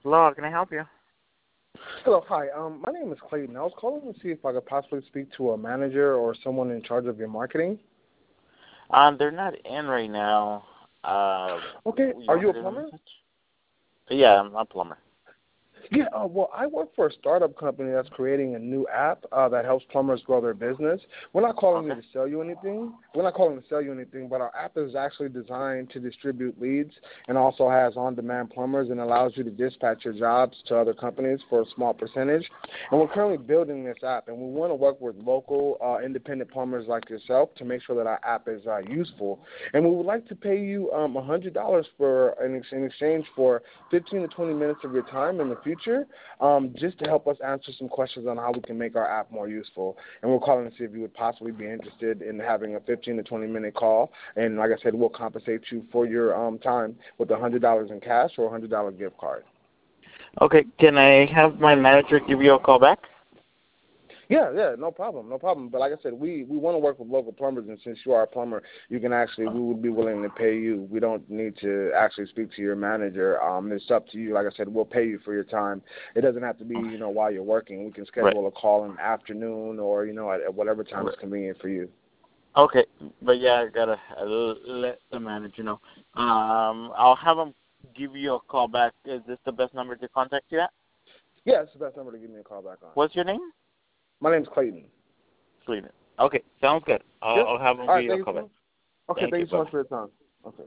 Hello, can I help you? Hello, hi. My name is Clayton. I was calling to see if I could possibly speak to a manager or someone in charge of your marketing. They're not in right now. Okay. Are you a plumber? Yeah, I'm a plumber. Yeah, well, I work for a startup company that's creating a new app that helps plumbers grow their business. We're not calling you to sell you anything. We're not calling to sell you anything, but our app is actually designed to distribute leads and also has on-demand plumbers and allows you to dispatch your jobs to other companies for a small percentage. And we're currently building this app, and we want to work with local independent plumbers like yourself to make sure that our app is useful. And we would like to pay you $100 in exchange for 15 to 20 minutes of your time in the future. Just to help us answer some questions on how we can make our app more useful. And we're calling to see if you would possibly be interested in having a 15 to 20-minute call. And like I said, we'll compensate you for your time with $100 in cash or a $100 gift card. Okay, can I have my manager give you a call back? Yeah, no problem. But like I said, we want to work with local plumbers, and since you are a plumber, we would be willing to pay you. We don't need to actually speak to your manager. It's up to you. Like I said, we'll pay you for your time. It doesn't have to be, while you're working. We can schedule a call in the afternoon or, at whatever time is convenient for you. Okay, but yeah, I gotta let the manager know. I'll have him give you a call back. Is this the best number to contact you at? Yeah, it's the best number to give me a call back on. What's your name? My name's Clayton. Clayton. Okay, sounds good. I'll have him give you a call back. Okay, thank you so much for your time.